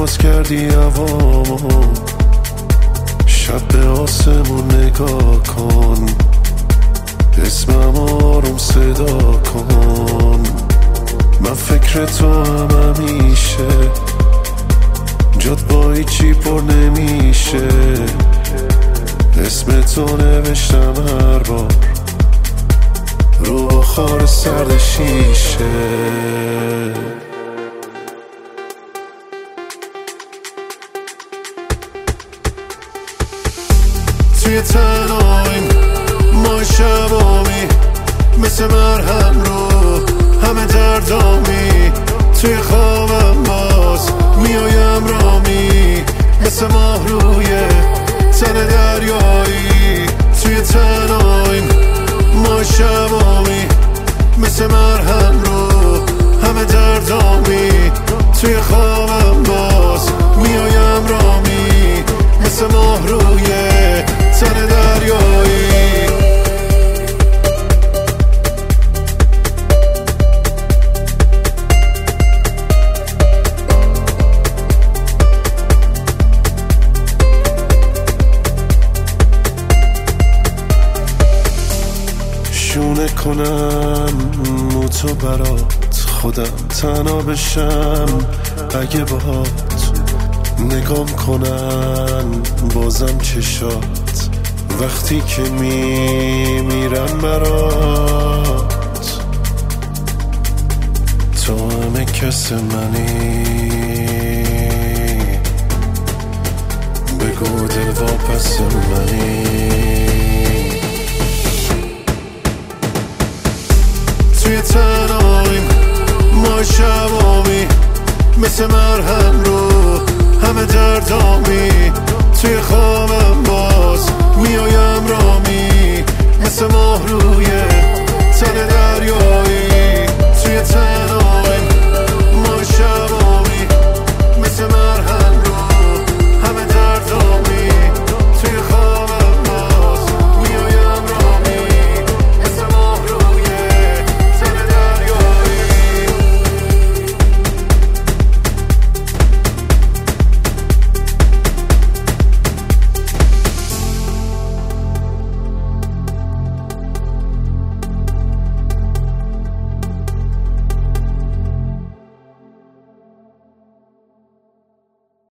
باز کردی هوامو، شب به آسمون نگاه کن، اسمم آروم صدا کن. من فکر تو هم همیشه، جات با هیچی پر نمیشه. اسم تو نوشتم هر بار رو بخار سرد شیشه. توی تنهاییم ما شبامی، مثل مرهم رو همه دردامی. توی خوابم باز میایم رامی، مثل ماه روی تن دریایی. توی تنهاییم ما شبامی، مثل مرهم رو همه دردامی. توی خوابم باز میایم رامی، مثل ماه روی تن دریایی. شونه کنم موتو برات، خودم تنها بشم اگه باهات. نگام کنن بازم چشات وقتی که میمیرم برات. تو همه کس منی، بگو دل واپس منی. توی تنهاییم ما شبامی، مثل مرهم رو همه دردامی. توی خوابم باز میایم رامی، مثل ماه روی تن دریایی.